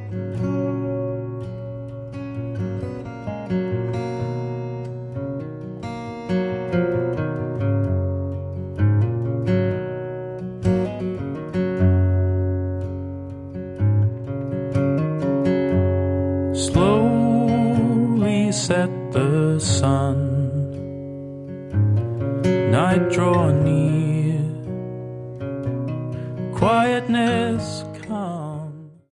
Slowly set the sun, night draw near, quietness